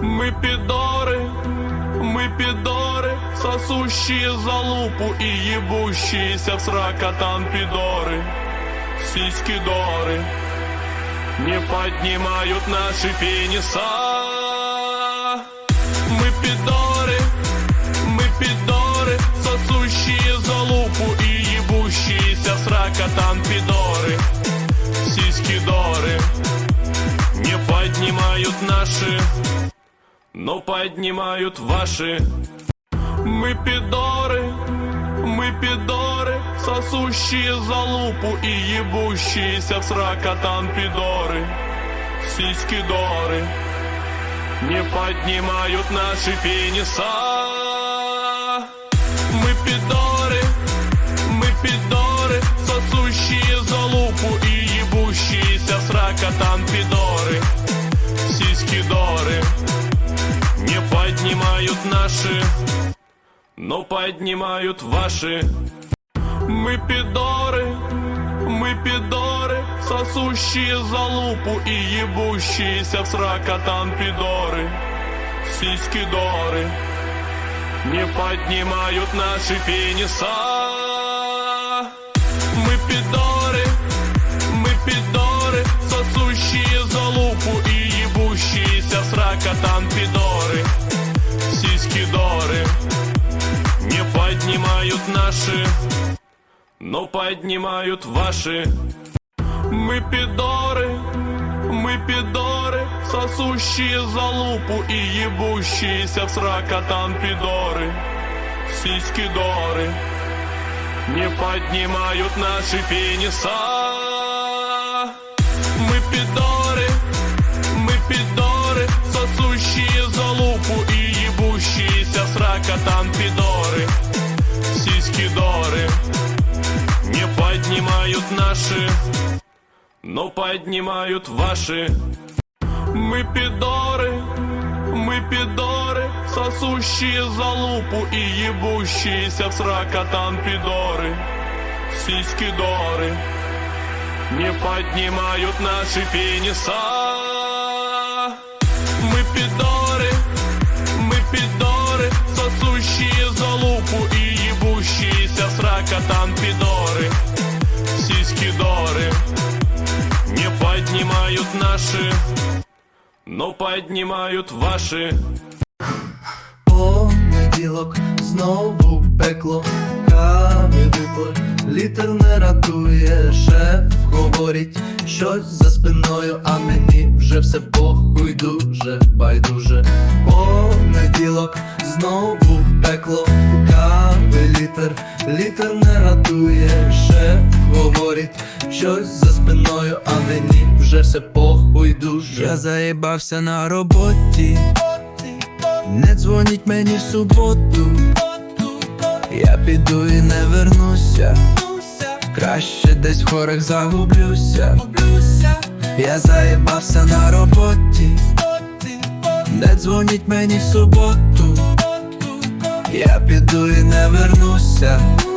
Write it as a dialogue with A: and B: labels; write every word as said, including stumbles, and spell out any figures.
A: Мы пидоры, мы пидоры, сосущие залупу и ебущиеся в сракотан пидоры. Сиськи-доры не поднимают наши пениса. Мы пидоры, мы пидоры, сосущие залупу и ебущиеся в сракотан пидоры. Сиськи-доры не поднимают наши, но поднимают ваши. Мы пидоры, мы пидоры, сосущие залупу и ебущиеся в сракотан пидоры. Сиськи-доры не поднимают наши пениса. Мы пидоры, мы пидоры, сосущие залупу и ебущиеся в сракотан пидоры. Сиськи-доры не поднимают наши, но поднимают ваши. Мы пидоры, мы пидоры, сосущие залупу и ебущиеся в сракотан пидоры. Сиськи-доры не поднимают наши пениса. Мы пидоры, мы пидоры, сосущие залупу и ебущиеся в сракотан пидоры. Сиськи-доры не поднимают наши, но поднимают ваши. Мы пидоры, мы пидоры, сосущие залупу и ебущиеся в сракотан пидоры. Сиськи-доры не поднимают наши пениса. Мы пидоры, мы пидоры, сосущие залупу и ебущиеся в сракотан пидоры. Сиськи-доры не поднимают наши, но поднимают ваши. Мы пидоры, мы пидоры, сосущие залупу и ебущиеся в сракотан пидоры. Сиськи-доры не поднимают наши пениса. Мы пидоры, мы пидоры, сосущие залупу и ебущиеся в сракотан пидоры. Сиськи-доры не поднимают наши, но поднимают ваши.
B: Понеділок, знову пекло, кави випор, літер не рятує, шеф говорить щось за спиною, а мені вже все похуй, дуже байдуже. Понеділок, знову пекло, кави літер, літер не рятує, шеф говорить щось за спиною, а мені вже все похуй, дуже. Я заїбався на роботі, не дзвоніть мені в суботу, я піду і не вернуся, краще десь в хорах загублюся. Я заїбався на роботі, не дзвоніть мені в суботу, я піду і не вернуся,